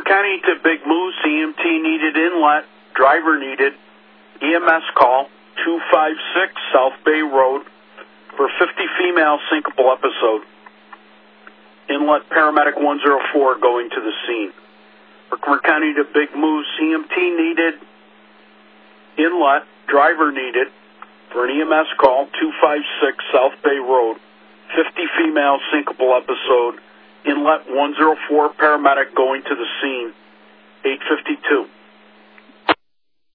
County to Big Moose, EMT needed inlet, driver needed, EMS call, 256 South Bay Road for 50 female syncopal episode. Inlet paramedic 104 going to the scene. Herkimer County to Big Moose, EMT needed, inlet, driver needed for an EMS call, 256 South Bay Road, 50 female syncopal episode. Inlet 104 paramedic going to the scene, 8:52.